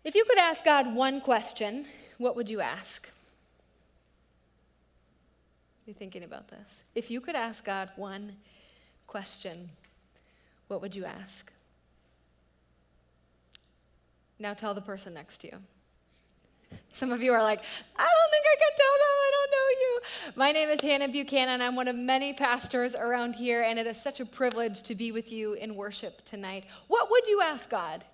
If you could ask God one question, what would you ask? Be thinking about this. If you could ask God one question, what would you ask? Now tell the person next to you. Some of you are like, I don't think I can tell them, I don't know you. My name is Hannah Buchanan. I'm one of many pastors around here, and it is such a privilege to be with you in worship tonight. What would you ask God?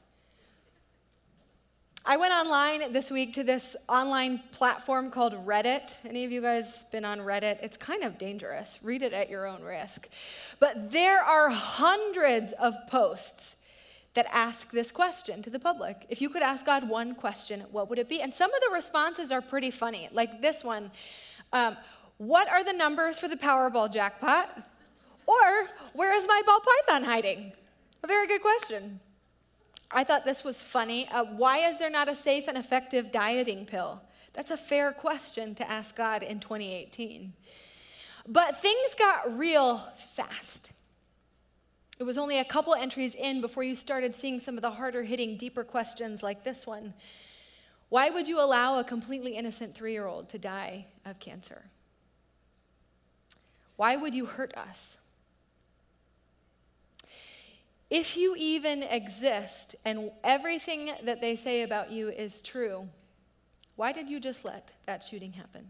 I went online this week to this online platform called Reddit. Any of you guys been on Reddit? It's kind of dangerous. Read it at your own risk. But there are hundreds of posts that ask this question to the public. If you could ask God one question, what would it be? And some of the responses are pretty funny. Like this one, what are the numbers for the Powerball jackpot? Or where is my ball python hiding? A very good question. I thought this was funny. Why is there not a safe and effective dieting pill? That's a fair question to ask God in 2018. But things got real fast. It was only a couple entries in before you started seeing some of the harder hitting, deeper questions like this one. Why would you allow a completely innocent 3-year-old to die of cancer? Why would you hurt us? If you even exist and everything that they say about you is true, why did you just let that shooting happen?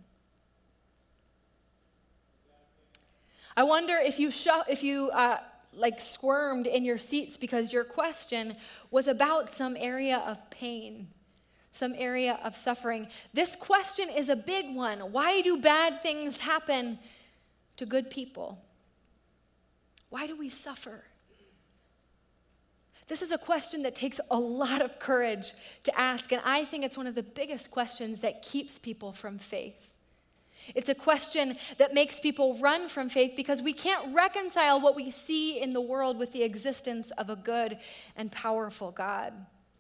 I wonder if you squirmed in your seats because your question was about some area of pain, some area of suffering. This question is a big one. Why do bad things happen to good people? Why do we suffer? This is a question that takes a lot of courage to ask, and I think it's one of the biggest questions that keeps people from faith. It's a question that makes people run from faith because we can't reconcile what we see in the world with the existence of a good and powerful God.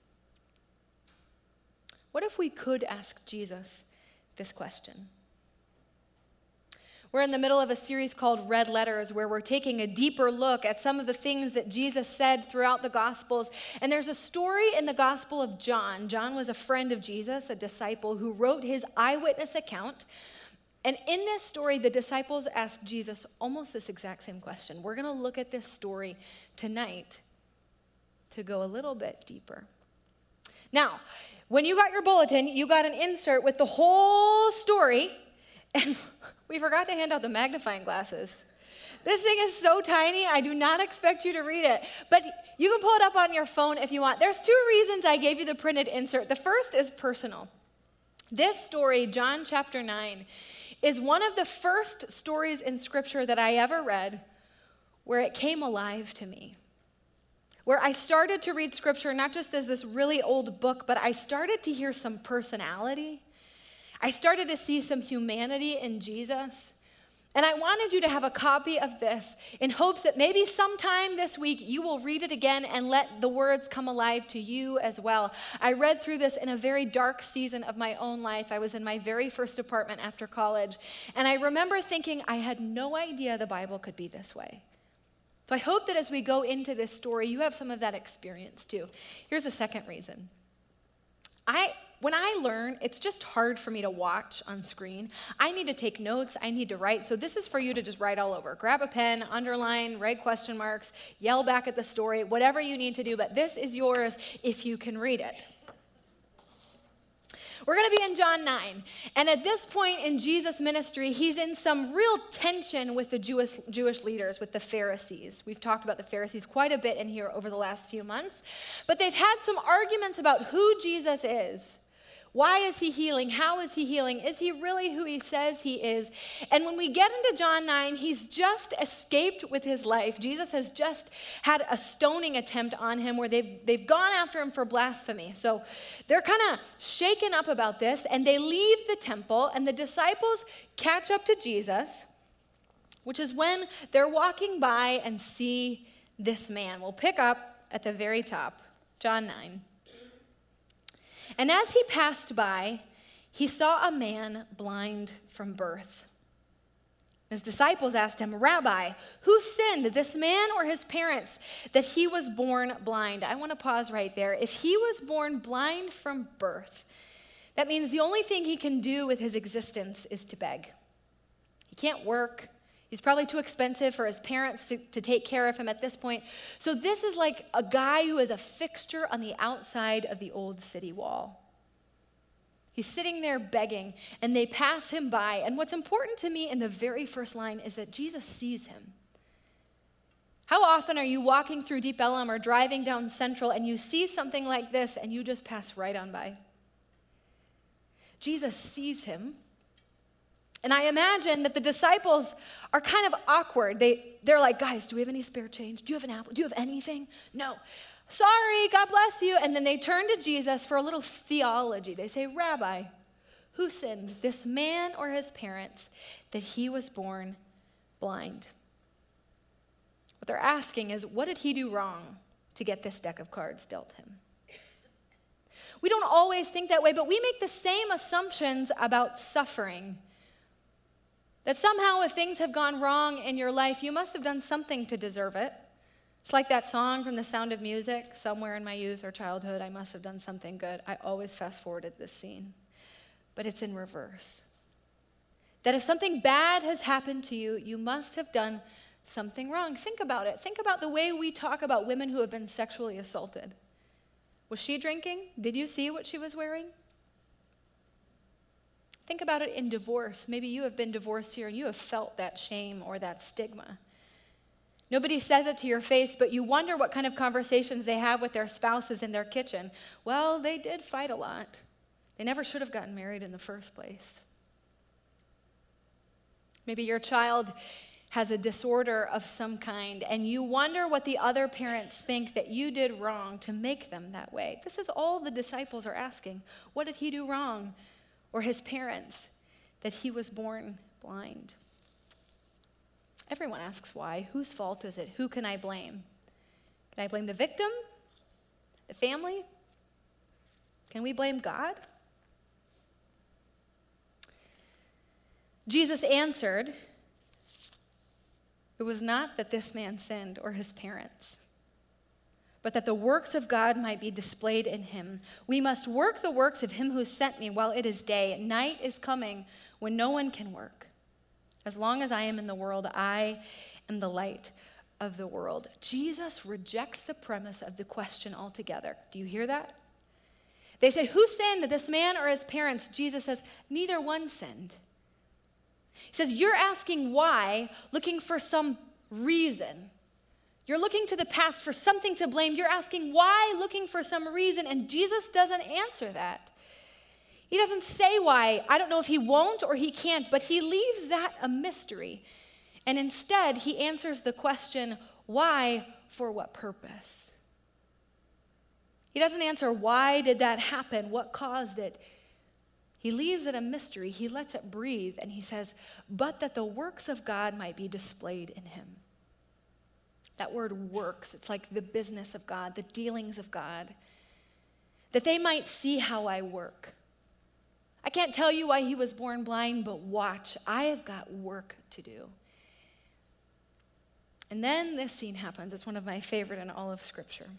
What if we could ask Jesus this question? We're in the middle of a series called Red Letters, where we're taking a deeper look at some of the things that Jesus said throughout the Gospels. And there's a story in the Gospel of John. John was a friend of Jesus, a disciple who wrote his eyewitness account. And in this story, the disciples asked Jesus almost this exact same question. We're going to look at this story tonight to go a little bit deeper. Now, when you got your bulletin, you got an insert with the whole story, and we forgot to hand out the magnifying glasses. This thing is so tiny, I do not expect you to read it. But you can pull it up on your phone if you want. There's 2 reasons I gave you the printed insert. The first is personal. This story, John chapter 9, is one of the first stories in Scripture that I ever read where it came alive to me. Where I started to read Scripture not just as this really old book, but I started to hear some personality. I started to see some humanity in Jesus. And I wanted you to have a copy of this in hopes that maybe sometime this week you will read it again and let the words come alive to you as well. I read through this in a very dark season of my own life. I was in my very first apartment after college. And I remember thinking I had no idea the Bible could be this way. So I hope that as we go into this story, you have some of that experience too. Here's a second reason. When I learn, it's just hard for me to watch on screen. I need to take notes. I need to write. So this is for you to just write all over. Grab a pen, underline, write question marks, yell back at the story, whatever you need to do. But this is yours if you can read it. We're going to be in John 9. And at this point in Jesus' ministry, he's in some real tension with the Jewish leaders, with the Pharisees. We've talked about the Pharisees quite a bit in here over the last few months. But they've had some arguments about who Jesus is. Why is he healing? How is he healing? Is he really who he says he is? And when we get into John 9, he's just escaped with his life. Jesus has just had a stoning attempt on him where they've gone after him for blasphemy. So they're kind of shaken up about this, and they leave the temple, and the disciples catch up to Jesus, which is when they're walking by and see this man. We'll pick up at the very top, John 9. And as he passed by, he saw a man blind from birth. His disciples asked him, Rabbi, who sinned, this man or his parents, that he was born blind? I want to pause right there. If he was born blind from birth, that means the only thing he can do with his existence is to beg. He can't work. He's probably too expensive for his parents to take care of him at this point. So this is like a guy who is a fixture on the outside of the old city wall. He's sitting there begging, and they pass him by. And what's important to me in the very first line is that Jesus sees him. How often are you walking through Deep Ellum or driving down Central and you see something like this and you just pass right on by? Jesus sees him. And I imagine that the disciples are kind of awkward. They're like, guys, do we have any spare change? Do you have an apple? Do you have anything? No. Sorry, God bless you. And then they turn to Jesus for a little theology. They say, Rabbi, who sinned, this man or his parents, that he was born blind? What they're asking is, what did he do wrong to get this deck of cards dealt him? We don't always think that way, but we make the same assumptions about suffering. That somehow if things have gone wrong in your life, you must have done something to deserve it. It's like that song from The Sound of Music, somewhere in my youth or childhood, I must have done something good. I always fast forwarded this scene. But it's in reverse. That if something bad has happened to you, you must have done something wrong. Think about it. Think about the way we talk about women who have been sexually assaulted. Was she drinking? Did you see what she was wearing? Think about it in divorce. Maybe you have been divorced here and you have felt that shame or that stigma. Nobody says it to your face, but you wonder what kind of conversations they have with their spouses in their kitchen. Well, they did fight a lot. They never should have gotten married in the first place. Maybe your child has a disorder of some kind, and you wonder what the other parents think that you did wrong to make them that way. This is all the disciples are asking. What did he do wrong? Or his parents, that he was born blind? Everyone asks why. Whose fault is it? Who can I blame? Can I blame the victim? The family? Can we blame God? Jesus answered, it was not that this man sinned or his parents, but that the works of God might be displayed in him. We must work the works of him who sent me while it is day. Night is coming when no one can work. As long as I am in the world, I am the light of the world. Jesus rejects the premise of the question altogether. Do you hear that? They say, who sinned, this man or his parents? Jesus says, neither one sinned. He says, you're asking why, looking for some reason. You're looking to the past for something to blame. You're asking why, looking for some reason, and Jesus doesn't answer that. He doesn't say why. I don't know if he won't or he can't, but he leaves that a mystery. And instead, he answers the question, why, for what purpose? He doesn't answer why did that happen, what caused it. He leaves it a mystery. He lets it breathe, and he says, but that the works of God might be displayed in him. That word works, it's like the business of God, the dealings of God. That they might see how I work. I can't tell you why he was born blind, but watch, I have got work to do. And then this scene happens. It's one of my favorite in all of Scripture.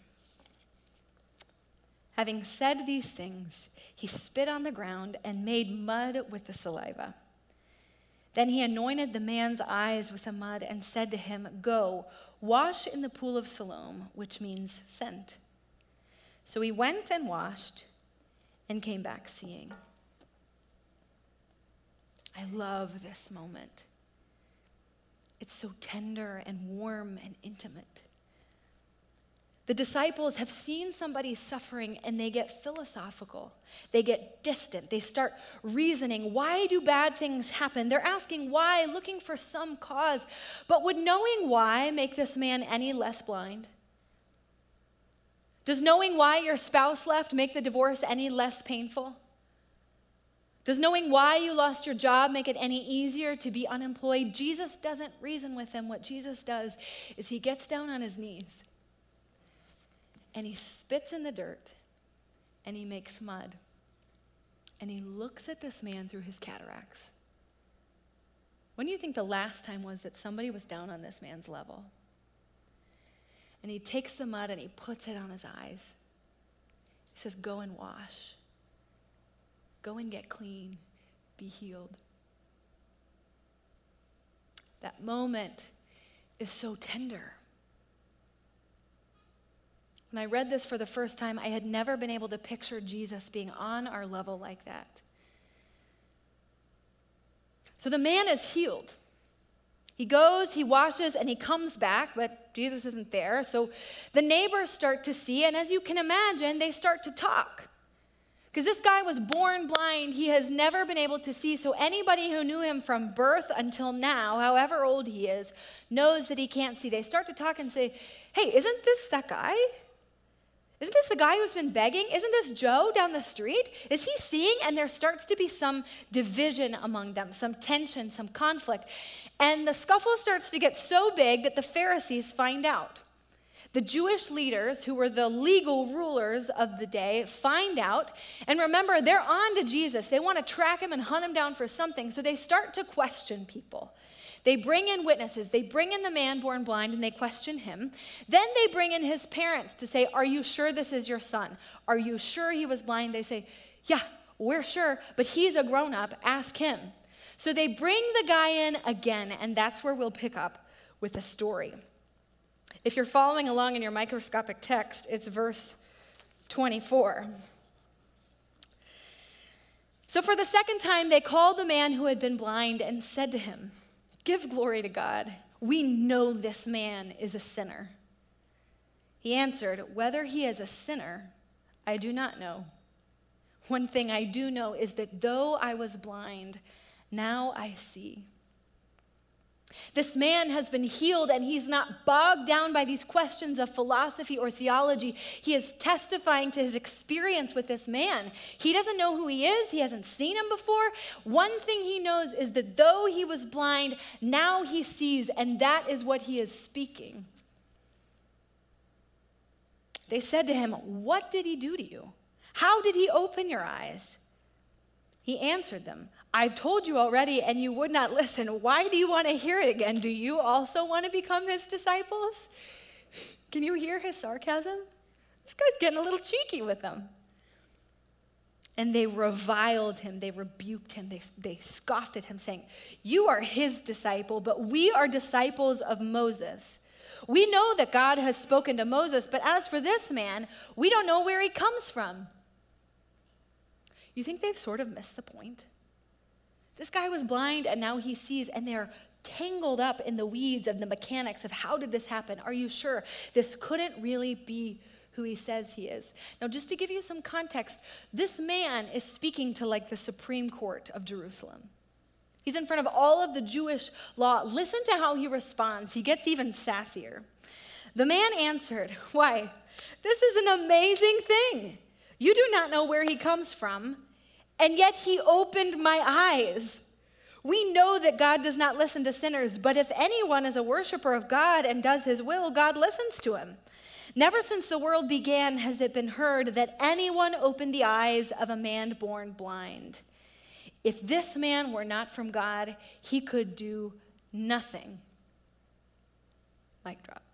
Having said these things, he spit on the ground and made mud with the saliva. Then he anointed the man's eyes with the mud and said to him, go, wash in the pool of Siloam, which means sent. So he went and washed and came back seeing. I love this moment. It's so tender and warm and intimate. The disciples have seen somebody suffering and they get philosophical. They get distant. They start reasoning, why do bad things happen? They're asking why, looking for some cause. But would knowing why make this man any less blind? Does knowing why your spouse left make the divorce any less painful? Does knowing why you lost your job make it any easier to be unemployed? Jesus doesn't reason with them. What Jesus does is he gets down on his knees and he spits in the dirt and he makes mud and he looks at this man through his cataracts. When do you think the last time was that somebody was down on this man's level? And he takes the mud and he puts it on his eyes. He says, go and wash. Go and get clean. Be healed. That moment is so tender. When I read this for the first time, I had never been able to picture Jesus being on our level like that. So the man is healed. He goes, he washes, and he comes back, but Jesus isn't there. So the neighbors start to see, and as you can imagine, they start to talk. Because this guy was born blind. He has never been able to see. So anybody who knew him from birth until now, however old he is, knows that he can't see. They start to talk and say, hey, isn't this that guy? Isn't this the guy who's been begging? Isn't this Joe down the street? Is he seeing? And there starts to be some division among them, some tension, some conflict. And the scuffle starts to get so big that the Pharisees find out. The Jewish leaders, who were the legal rulers of the day, find out. And remember, they're on to Jesus. They want to track him and hunt him down for something. So they start to question people. They bring in witnesses. They bring in the man born blind and they question him. Then they bring in his parents to say, are you sure this is your son? Are you sure he was blind? They say, yeah, we're sure, but he's a grown-up. Ask him. So they bring the guy in again, and that's where we'll pick up with the story. If you're following along in your microscopic text, it's verse 24. So for the second time, they called the man who had been blind and said to him, give glory to God. We know this man is a sinner. He answered, whether he is a sinner, I do not know. One thing I do know is that though I was blind, now I see. This man has been healed, and he's not bogged down by these questions of philosophy or theology. He is testifying to his experience with this man. He doesn't know who he is. He hasn't seen him before. One thing he knows is that though he was blind, now he sees, and that is what he is speaking. They said to him, what did he do to you? How did he open your eyes? He answered them, I've told you already, and you would not listen. Why do you want to hear it again? Do you also want to become his disciples? Can you hear his sarcasm? This guy's getting a little cheeky with them. And they reviled him. They rebuked him. They scoffed at him, saying, you are his disciple, but we are disciples of Moses. We know that God has spoken to Moses, but as for this man, we don't know where he comes from. You think they've sort of missed the point? This guy was blind and now he sees, and they're tangled up in the weeds of the mechanics of how did this happen? Are you sure this couldn't really be who he says he is? Now, just to give you some context, this man is speaking to like the Supreme Court of Jerusalem. He's in front of all of the Jewish law. Listen to how he responds. He gets even sassier. The man answered, why, this is an amazing thing. You do not know where he comes from, and yet he opened my eyes. We know that God does not listen to sinners, but if anyone is a worshiper of God and does his will, God listens to him. Never since the world began has it been heard that anyone opened the eyes of a man born blind. If this man were not from God, he could do nothing. Mic drop.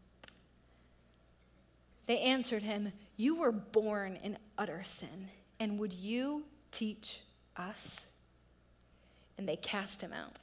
They answered him, you were born in utter sin, and would you teach us? And they cast him out.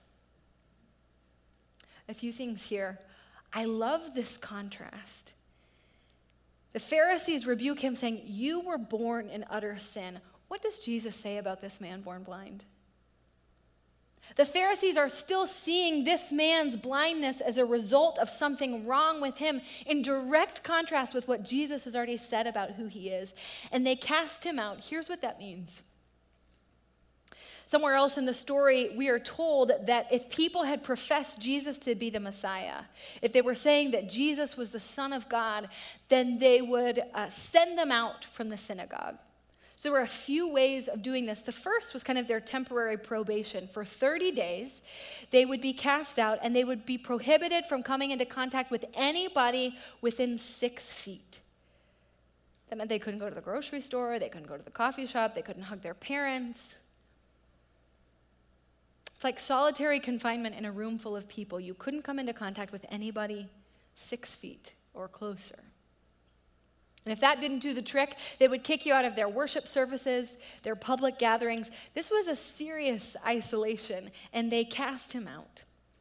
A few things here. I love this contrast. The Pharisees rebuke him, saying, you were born in utter sin. What does Jesus say about this man born blind? The Pharisees are still seeing this man's blindness as a result of something wrong with him, in direct contrast with what Jesus has already said about who he is. And they cast him out. Here's what that means. Somewhere else in the story, we are told that if people had professed Jesus to be the Messiah, if they were saying that Jesus was the Son of God, then they would send them out from the synagogue. So there were a few ways of doing this. The first was kind of their temporary probation. For 30 days, they would be cast out, and they would be prohibited from coming into contact with anybody within 6 feet. That meant they couldn't go to the grocery store, they couldn't go to the coffee shop, they couldn't hug their parents. like solitary confinement in a room full of people. You couldn't come into contact with anybody 6 feet or closer. And if that didn't do the trick, they would kick you out of their worship services, their public gatherings. This was a serious isolation, and they cast him out.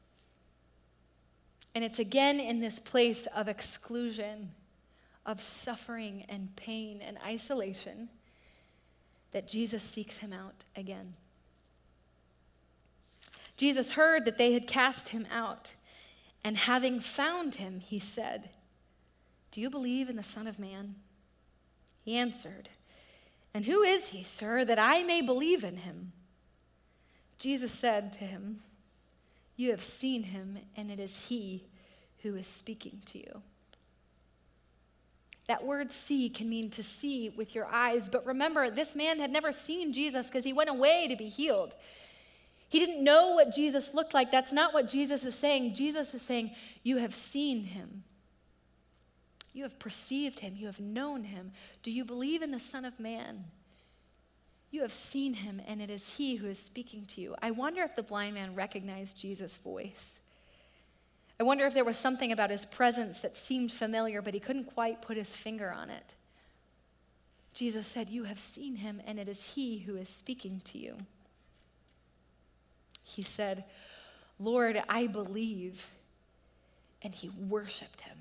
And it's again in this place of exclusion, of suffering and pain and isolation, that Jesus seeks him out again. Jesus heard that they had cast him out, and having found him, he said, "Do you believe in the Son of Man?" He answered, "And who is he, sir, that I may believe in him?" Jesus said to him, "You have seen him, and it is he who is speaking to you." That word see can mean to see with your eyes, but remember, this man had never seen Jesus because he went away to be healed. He didn't know what Jesus looked like. That's not what Jesus is saying. Jesus is saying, you have seen him. You have perceived him. You have known him. Do you believe in the Son of Man? You have seen him, and it is he who is speaking to you. I wonder if the blind man recognized Jesus' voice. I wonder if there was something about his presence that seemed familiar, but he couldn't quite put his finger on it. Jesus said, "You have seen him, and it is he who is speaking to you." He said, "Lord, I believe," and he worshiped him.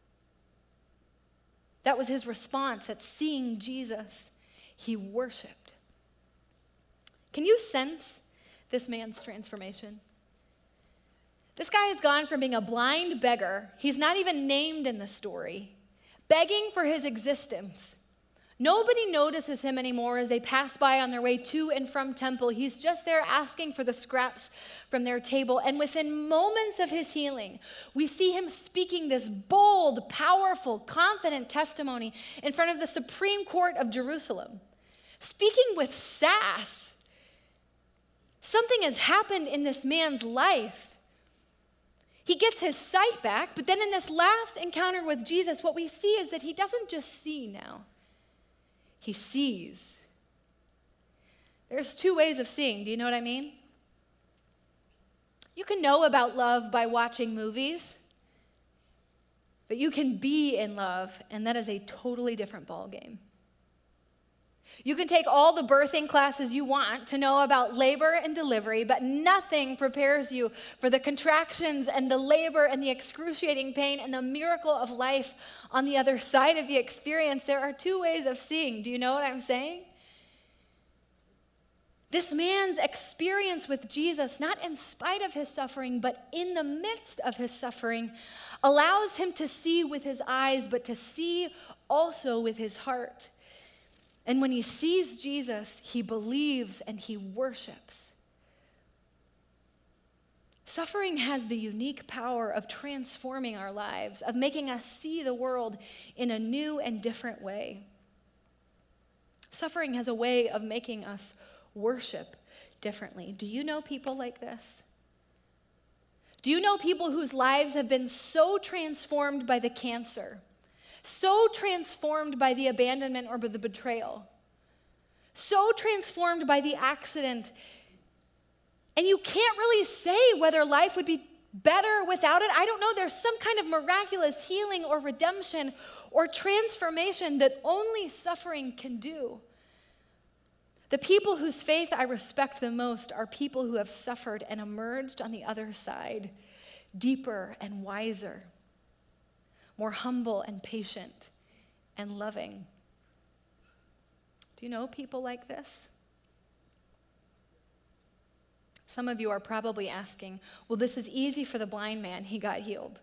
That was his response at seeing Jesus. He worshiped. Can you sense this man's transformation? This guy has gone from being a blind beggar, he's not even named in the story, begging for his existence. Nobody notices him anymore as they pass by on their way to and from temple. He's just there asking for the scraps from their table. And within moments of his healing, we see him speaking this bold, powerful, confident testimony in front of the Supreme Court of Jerusalem, speaking with sass. Something has happened in this man's life. He gets his sight back, but then in this last encounter with Jesus, what we see is that he doesn't just see now. He sees. There's 2 ways of seeing. Do you know what I mean? You can know about love by watching movies, but you can be in love, and that is a totally different ballgame. You can take all the birthing classes you want to know about labor and delivery, but nothing prepares you for the contractions and the labor and the excruciating pain and the miracle of life on the other side of the experience. There are 2 ways of seeing. Do you know what I'm saying? This man's experience with Jesus, not in spite of his suffering, but in the midst of his suffering, allows him to see with his eyes, but to see also with his heart. And when he sees Jesus, he believes and he worships. Suffering has the unique power of transforming our lives, of making us see the world in a new and different way. Suffering has a way of making us worship differently. Do you know people like this? Do you know people whose lives have been so transformed by the cancer, so transformed by the abandonment or by the betrayal, so transformed by the accident, and you can't really say whether life would be better without it? I don't know. There's some kind of miraculous healing or redemption or transformation that only suffering can do. The people whose faith I respect the most are people who have suffered and emerged on the other side, deeper and wiser, more humble and patient and loving. Do you know people like this? Some of you are probably asking, well, this is easy for the blind man. He got healed.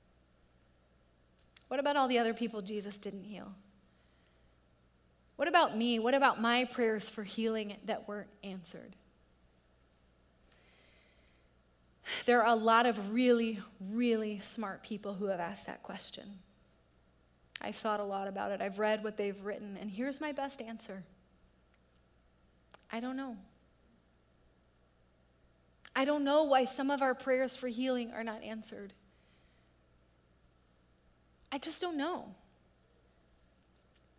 What about all the other people Jesus didn't heal? What about me? What about my prayers for healing that weren't answered? There are a lot of really, really smart people who have asked that question. I've thought a lot about it. I've read what they've written, and here's my best answer. I don't know. I don't know why some of our prayers for healing are not answered. I just don't know.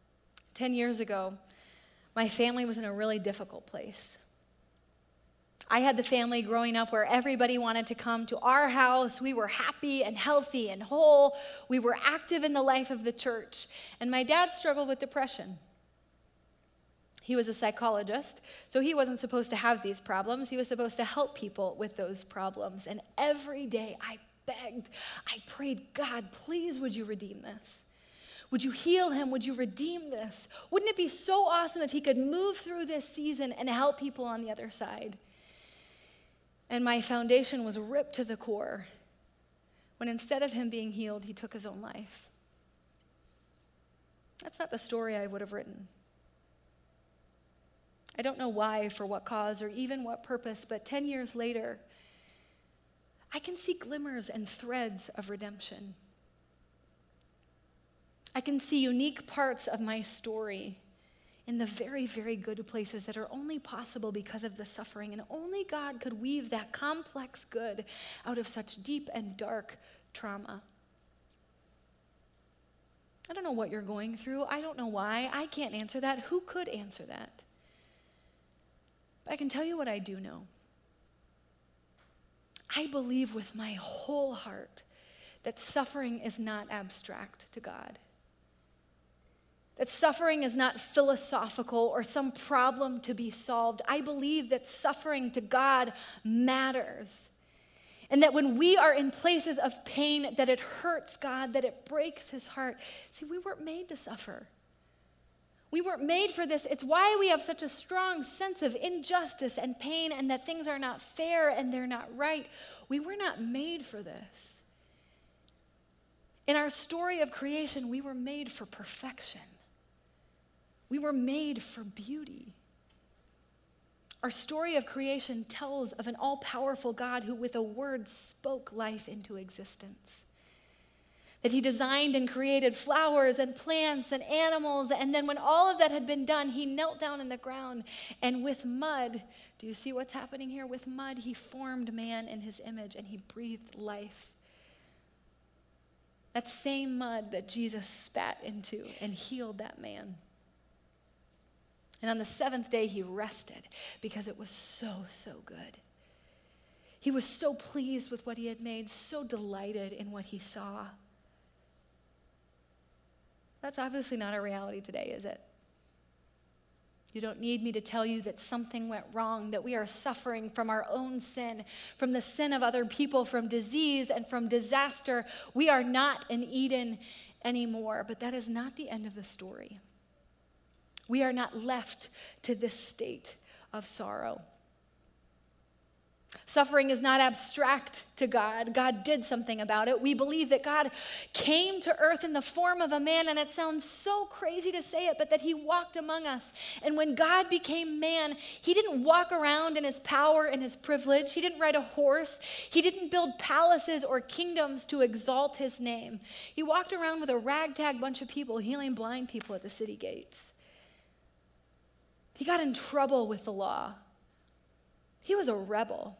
10 years ago, my family was in a really difficult place. I had the family growing up where everybody wanted to come to our house. We were happy and healthy and whole. We were active in the life of the church. And my dad struggled with depression. He was a psychologist, so he wasn't supposed to have these problems. He was supposed to help people with those problems. And every day I begged, I prayed, God, please would you redeem this? Would you heal him? Would you redeem this? Wouldn't it be so awesome if he could move through this season and help people on the other side? And my foundation was ripped to the core when instead of him being healed, he took his own life. That's not the story I would have written. I don't know why, for what cause, or even what purpose, but 10 years later, I can see glimmers and threads of redemption. I can see unique parts of my story in the very, very good places that are only possible because of the suffering, and only God could weave that complex good out of such deep and dark trauma. I don't know what you're going through. I don't know why. I can't answer that. Who could answer that? But I can tell you what I do know. I believe with my whole heart that suffering is not abstract to God. That suffering is not philosophical or some problem to be solved. I believe that suffering to God matters. And that when we are in places of pain, that it hurts God, that it breaks his heart. See, we weren't made to suffer. We weren't made for this. It's why we have such a strong sense of injustice and pain and that things are not fair and they're not right. We were not made for this. In our story of creation, we were made for perfection. We were made for beauty. Our story of creation tells of an all-powerful God who with a word spoke life into existence. That he designed and created flowers and plants and animals, and then when all of that had been done, he knelt down in the ground, and with mud, do you see what's happening here? With mud, he formed man in his image, and he breathed life. That same mud that Jesus spat into and healed that man. And on the seventh day, he rested because it was so, so good. He was so pleased with what he had made, so delighted in what he saw. That's obviously not our reality today, is it? You don't need me to tell you that something went wrong, that we are suffering from our own sin, from the sin of other people, from disease and from disaster. We are not in Eden anymore, but that is not the end of the story. We are not left to this state of sorrow. Suffering is not abstract to God. God did something about it. We believe that God came to earth in the form of a man, and it sounds so crazy to say it, but that he walked among us. And when God became man, he didn't walk around in his power and his privilege. He didn't ride a horse. He didn't build palaces or kingdoms to exalt his name. He walked around with a ragtag bunch of people healing blind people at the city gates. He got in trouble with the law. He was a rebel.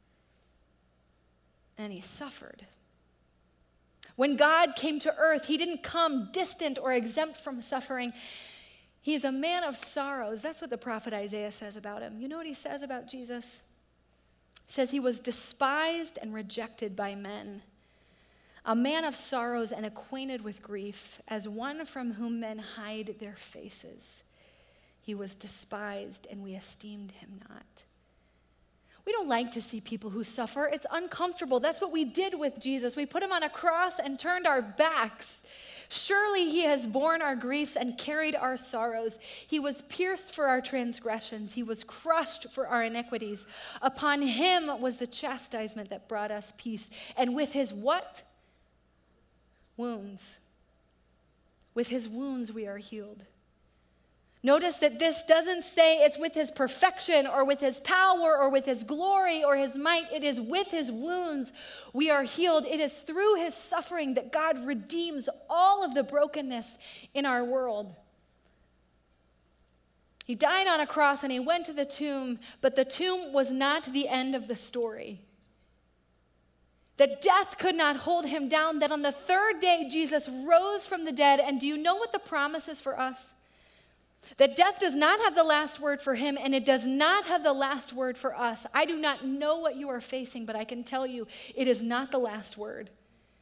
And he suffered. When God came to earth, he didn't come distant or exempt from suffering. He is a man of sorrows. That's what the prophet Isaiah says about him. You know what he says about Jesus? He says he was despised and rejected by men, a man of sorrows and acquainted with grief, as one from whom men hide their faces. He was despised, and we esteemed him not. We don't like to see people who suffer. It's uncomfortable. That's what we did with Jesus. We put him on a cross and turned our backs. Surely he has borne our griefs and carried our sorrows. He was pierced for our transgressions. He was crushed for our iniquities. Upon him was the chastisement that brought us peace. And with his what? Wounds. With his wounds we are healed. Notice that this doesn't say it's with his perfection or with his power or with his glory or his might. It is with his wounds we are healed. It is through his suffering that God redeems all of the brokenness in our world. He died on a cross and he went to the tomb, but the tomb was not the end of the story. That death could not hold him down, that on the third day Jesus rose from the dead. And do you know what the promise is for us? That death does not have the last word for him, and it does not have the last word for us. I do not know what you are facing, but I can tell you it is not the last word.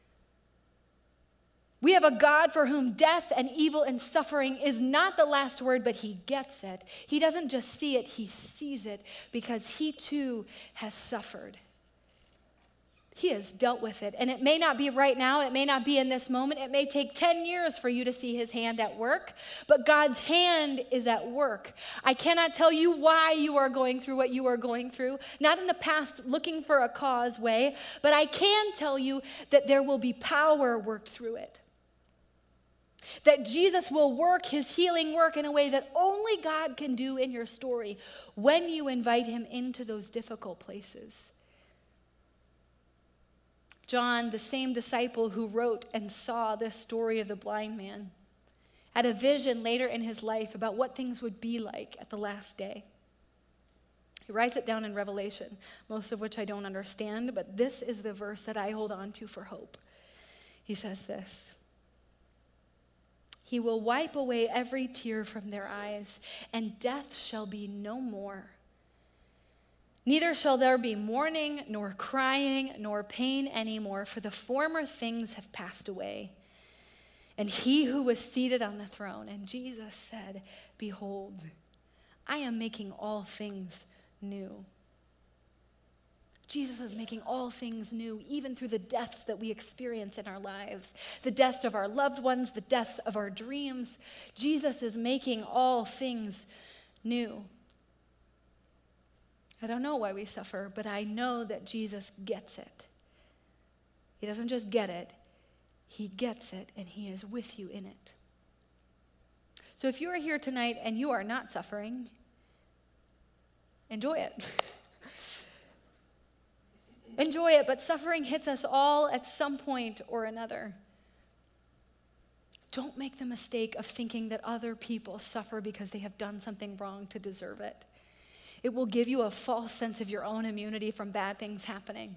We have a God for whom death and evil and suffering is not the last word, but he gets it. He doesn't just see it, he sees it because he too has suffered. He has dealt with it. And it may not be right now. It may not be in this moment. It may take 10 years for you to see his hand at work, but God's hand is at work. I cannot tell you why you are going through what you are going through, not in the past looking for a cause way, but I can tell you that there will be power worked through it. That Jesus will work his healing work in a way that only God can do in your story when you invite him into those difficult places. John, the same disciple who wrote and saw this story of the blind man, had a vision later in his life about what things would be like at the last day. He writes it down in Revelation, most of which I don't understand, but this is the verse that I hold on to for hope. He says this: "He will wipe away every tear from their eyes, and death shall be no more. Neither shall there be mourning, nor crying, nor pain anymore, for the former things have passed away." And he who was seated on the throne, and Jesus said, "Behold, I am making all things new." Jesus is making all things new, even through the deaths that we experience in our lives, the deaths of our loved ones, the deaths of our dreams. Jesus is making all things new. I don't know why we suffer, but I know that Jesus gets it. He doesn't just get it, he gets it, and he is with you in it. So if you are here tonight and you are not suffering, enjoy it. Enjoy it, but suffering hits us all at some point or another. Don't make the mistake of thinking that other people suffer because they have done something wrong to deserve it. It will give you a false sense of your own immunity from bad things happening.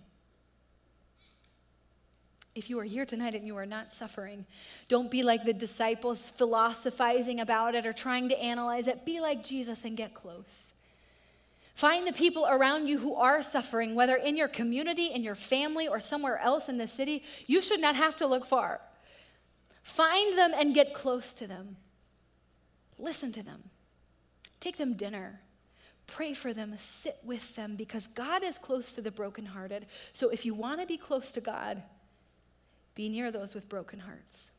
If you are here tonight and you are not suffering, don't be like the disciples philosophizing about it or trying to analyze it. Be like Jesus and get close. Find the people around you who are suffering, whether in your community, in your family, or somewhere else in the city. You should not have to look far. Find them and get close to them. Listen to them. Take them dinner. Pray for them, sit with them, because God is close to the brokenhearted. So if you want to be close to God, be near those with broken hearts.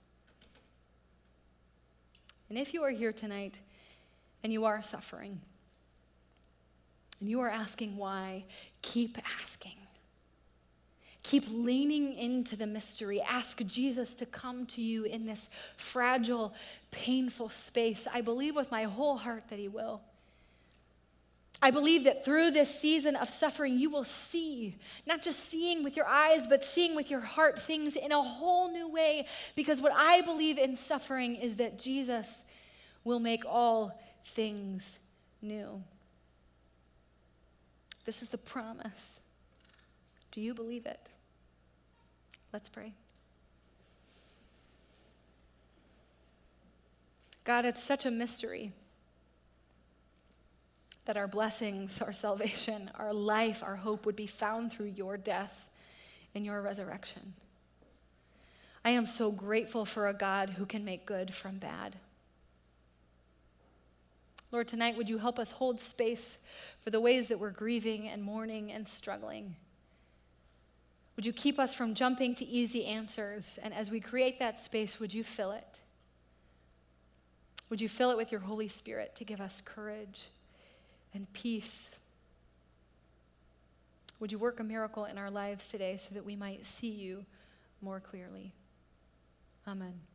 And if you are here tonight and you are suffering, and you are asking why, keep asking. Keep leaning into the mystery. Ask Jesus to come to you in this fragile, painful space. I believe with my whole heart that he will. I believe that through this season of suffering, you will see, not just seeing with your eyes, but seeing with your heart things in a whole new way. Because what I believe in suffering is that Jesus will make all things new. This is the promise. Do you believe it? Let's pray. God, it's such a mystery that our blessings, our salvation, our life, our hope would be found through your death and your resurrection. I am so grateful for a God who can make good from bad. Lord, tonight would you help us hold space for the ways that we're grieving and mourning and struggling. Would you keep us from jumping to easy answers? And as we create that space, would you fill it? Would you fill it with your Holy Spirit to give us courage and peace? Would you work a miracle in our lives today so that we might see you more clearly? Amen.